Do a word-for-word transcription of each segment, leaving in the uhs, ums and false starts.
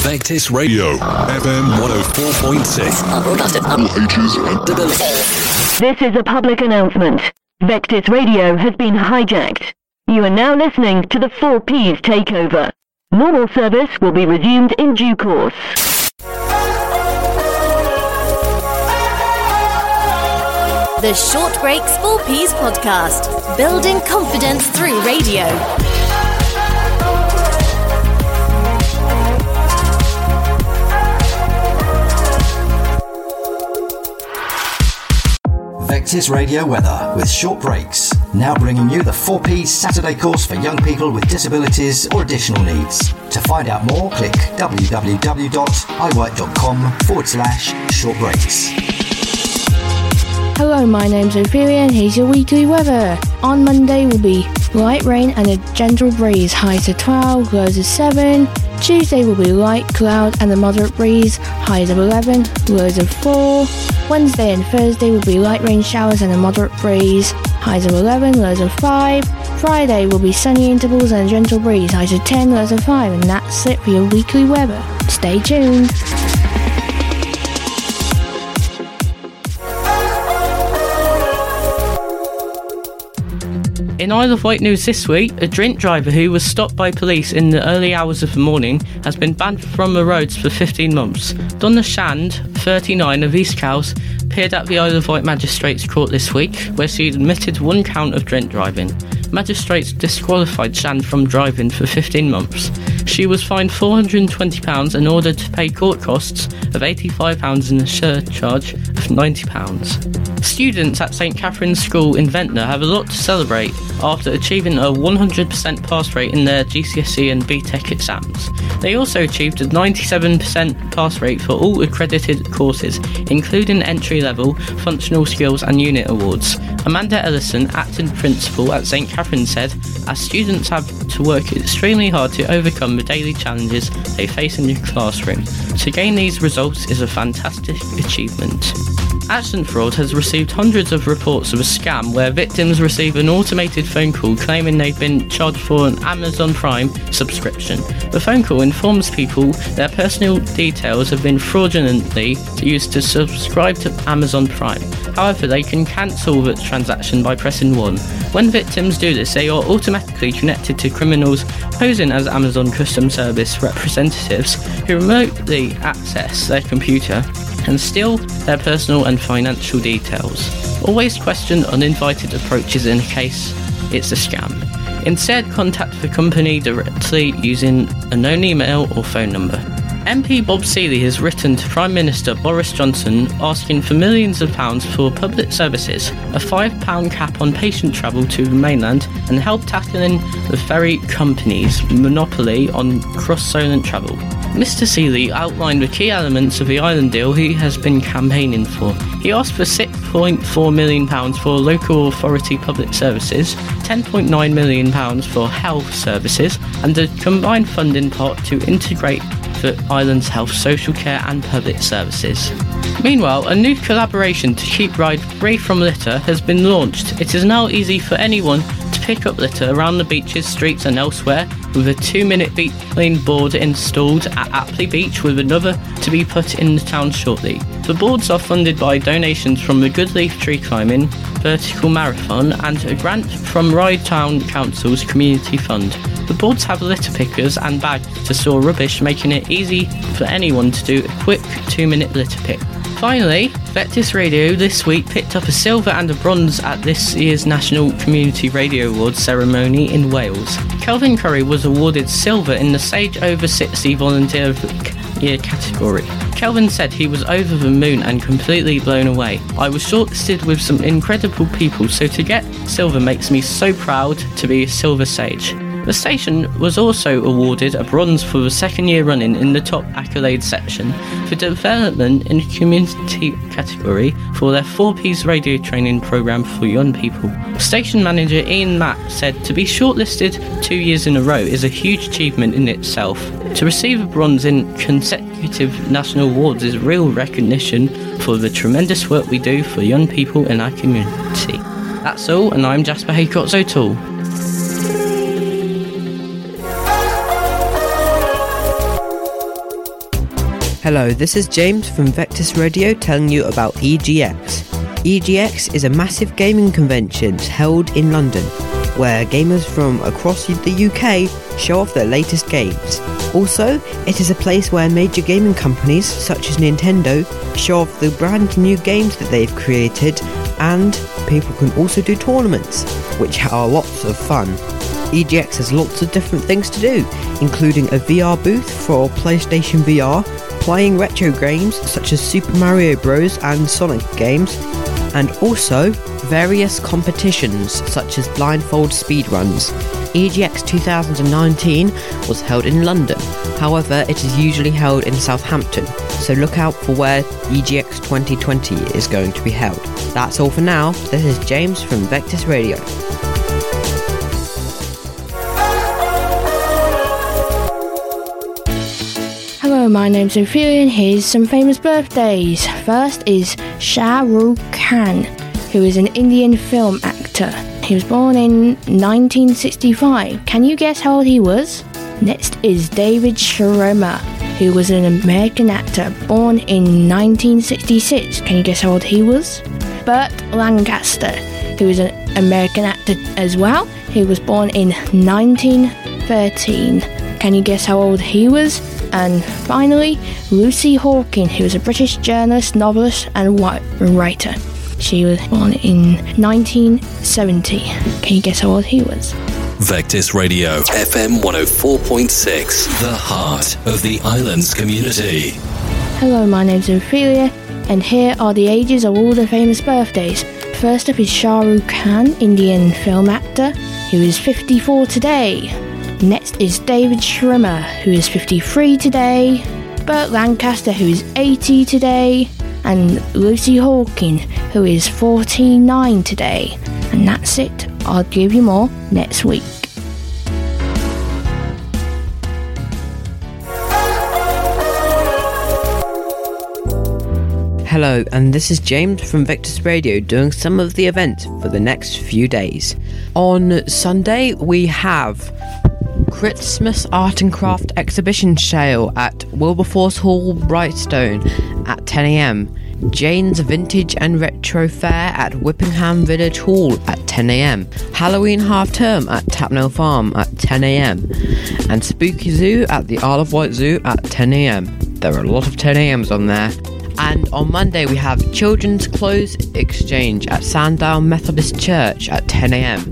Vectis Radio, F M one oh four point six. Broadcasted all ages and abilities. This is a public announcement. Vectis Radio has been hijacked. You are now listening to the four P's takeover. Normal service will be resumed in due course. The Short Breaks four P's podcast, building confidence through radio. Vectis Radio Weather with Short Breaks, now bringing you the four P's Saturday course for young people with disabilities or additional needs. To find out more, click www.iwork.com forward slash short breaks. Hello, my name's Ophelia and here's your weekly weather. On Monday will be light rain and a gentle breeze, highs of twelve, lows of seven. Tuesday will be light cloud and a moderate breeze, highs of eleven, lows of four. Wednesday and Thursday will be light rain showers and a moderate breeze, highs of eleven, lows of five. Friday will be sunny intervals and a gentle breeze, highs of ten, lows of five. And that's it for your weekly weather. Stay tuned. In Isle of Wight news this week, a drink driver who was stopped by police in the early hours of the morning has been banned from the roads for fifteen months. Donna Shand, thirty-nine, of East Cowes, appeared at the Isle of Wight Magistrates Court this week, where she admitted one count of drink driving. Magistrates disqualified Shand from driving for fifteen months. She was fined four hundred and twenty pounds and ordered to pay court costs of eighty-five pounds and a surcharge of ninety pounds. Students at St Catherine's School in Ventnor have a lot to celebrate after achieving a one hundred percent pass rate in their G C S E and B TEC exams. They also achieved a ninety-seven percent pass rate for all accredited courses, including entry-level, functional skills and unit awards. Amanda Ellison, acting principal at St Catherine, said, "Our students have to work extremely hard to overcome the daily challenges they face in the classroom. To gain these results is a fantastic achievement." Action Fraud has received hundreds of reports of a scam where victims receive an automated phone call claiming they've been charged for an Amazon Prime subscription. The phone call informs people their personal details have been fraudulently used to subscribe to Amazon Prime. However, they can cancel the transaction by pressing one. When victims do this, they are automatically connected to criminals posing as Amazon customer service representatives who remotely access their computer and steal their personal and financial details. Always question uninvited approaches in case it's a scam. Instead, contact the company directly using a known email or phone number. M P Bob Seeley has written to Prime Minister Boris Johnson asking for millions of pounds for public services, a five pound cap on patient travel to the mainland, and help tackling the ferry company's monopoly on cross-Solent travel. Mister Seeley outlined the key elements of the island deal he has been campaigning for. He asked for six point four million pounds for local authority public services, ten point nine million pounds for health services, and a combined funding pot to integrate the island's health, social care and public services. Meanwhile, a new collaboration to keep Ryde free from litter has been launched. It is now easy for anyone to pick up litter around the beaches, streets and elsewhere, with a two-minute beach clean board installed at Apley Beach, with another to be put in the town shortly. The boards are funded by donations from the Goodleaf Tree Climbing Vertical Marathon and a grant from Ryde Town Council's Community Fund. The boards have litter pickers and bags to store rubbish, making it easy for anyone to do a quick two-minute litter pick. Finally, Vectis Radio this week picked up a silver and a bronze at this year's National Community Radio Awards ceremony in Wales. Kelvin Curry was awarded silver in the Sage Over sixty Volunteer of the Year category. Kelvin said he was over the moon and completely blown away. "I was shortlisted with some incredible people, so to get silver makes me so proud to be a Silver Sage." The station was also awarded a bronze for the second year running in the top accolade section for development in the community category for their four P's radio training programme for young people. Station manager Ian Mack said to be shortlisted two years in a row is a huge achievement in itself. To receive a bronze in consecutive national awards is real recognition for the tremendous work we do for young people in our community. That's all, and I'm Jasper Haycox O'Toole. Hello, this is James from Vectis Radio telling you about E G X. E G X is a massive gaming convention held in London, where gamers from across the U K show off their latest games. Also, it is a place where major gaming companies such as Nintendo show off the brand new games that they've created, and people can also do tournaments, which are lots of fun. E G X has lots of different things to do, including a V R booth for PlayStation V R, playing retro games such as Super Mario Bros. And Sonic games, and also various competitions such as blindfold speedruns. E G X two thousand nineteen was held in London, however it is usually held in Southampton, so look out for where E G X twenty twenty is going to be held. That's all for now. This is James from Vectis Radio. Hello, my name's Ophelia and here's some famous birthdays. First is Shah Rukh Khan, who is an Indian film actor. He was born in nineteen sixty-five. Can you guess how old he was? Next is David Schwimmer, who was an American actor born in nineteen sixty-six. Can you guess how old he was? Burt Lancaster, who is an American actor as well. He was born in nineteen thirteen. Can you guess how old he was? And finally, Lucy Hawking, who is a British journalist, novelist and writer. She was born in nineteen seventy. Can you guess how old he was? Vectis Radio, F M one oh four point six, the heart of the islands community. Hello, my name's Ophelia, and here are the ages of all the famous birthdays. First up is Shah Rukh Khan, Indian film actor, who is fifty-four today. Next is David Schwimmer, who is fifty-three today. Burt Lancaster, who is eighty today. And Lucy Hawking, who is forty-nine today. And that's it. I'll give you more next week. Hello, and this is James from Vectis Radio doing some of the events for the next few days. On Sunday, we have Christmas Art and Craft Exhibition Sale at Wilberforce Hall, Brightstone at ten a.m. Jane's Vintage and Retro Fair at Whippingham Village Hall at ten a.m. Halloween Half Term at Tapnell Farm at ten a.m. and Spooky Zoo at the Isle of Wight Zoo at ten a.m. There are a lot of ten a.m s on there. And on Monday we have Children's Clothes Exchange at Sandown Methodist Church at ten a.m.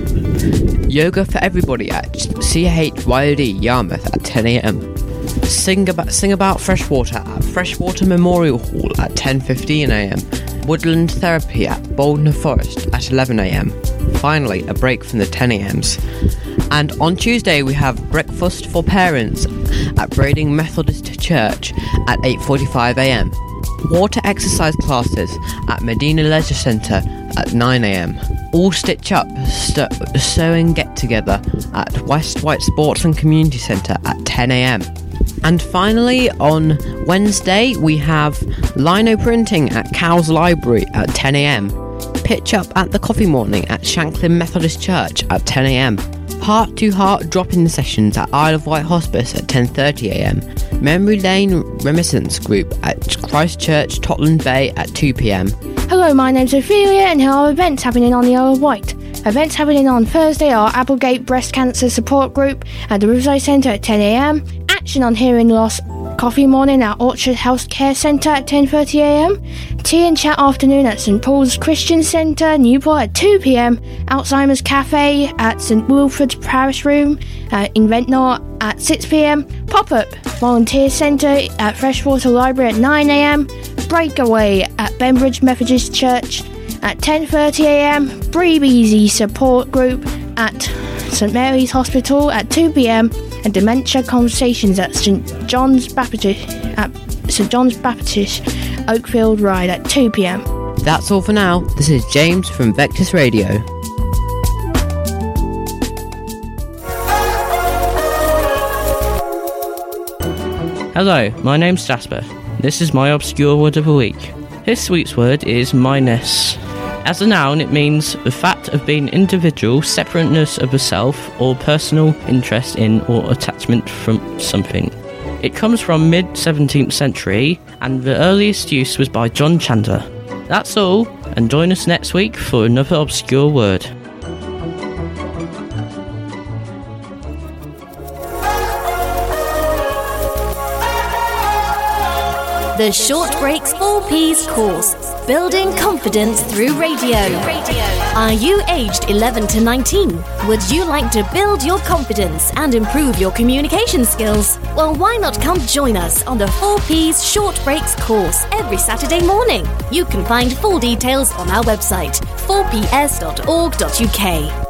Yoga for Everybody at C H Y O D Yarmouth at ten a.m. Sing about, sing about Freshwater at Freshwater Memorial Hall at ten fifteen a.m. Woodland Therapy at Boldner Forest at eleven a.m. Finally, a break from the ten a.m s. And on Tuesday we have Breakfast for Parents at Brading Methodist Church at eight forty-five a.m. Water exercise classes at Medina Leisure Centre at nine a.m. All Stitch Up st- sewing get together at West White Sports and Community Centre at ten a.m. And finally, on Wednesday, we have Lino Printing at Cowes Library at ten a.m. Pitch Up at the Coffee Morning at Shanklin Methodist Church at ten a.m. Heart to Heart drop-in sessions at Isle of Wight Hospice at ten thirty a.m. Memory Lane Reminiscence Group at Christchurch Totland Bay at two p.m. Hello, my name's Ophelia, and here are events happening on the Isle of Wight. Events happening on Thursday are Applegate Breast Cancer Support Group at the Riverside Centre at ten a.m. Action on Hearing Loss Coffee Morning at Orchard Health Care Centre at ten thirty a.m. Tea and Chat Afternoon at St Paul's Christian Centre, Newport at two p.m. Alzheimer's Cafe at St Wilfrid's Parish Room uh, in Ventnor at six p.m. Pop-Up Volunteer Centre at Freshwater Library at nine a.m. Breakaway at Benbridge Methodist Church at ten thirty a.m. Breathe Easy Support Group at St Mary's Hospital at two p.m. and Dementia Conversations at St John's Baptist at St John's Baptist Oakfield Ride at two p.m. That's all for now. This is James from Vectis Radio. Hello, my name's Jasper. This is my obscure word of the week. This week's word is minus. As a noun, it means the fact of being individual, separateness of a self, or personal interest in or attachment from something. It comes from mid-seventeenth century, and the earliest use was by John Chandler. That's all, and join us next week for another obscure word. The Short Breaks four Ps course, Building Confidence Through Radio. Are you aged eleven to nineteen? Would you like to build your confidence and improve your communication skills? Well, why not come join us on the four Ps Short Breaks course every Saturday morning? You can find full details on our website, four p s dot org dot u k.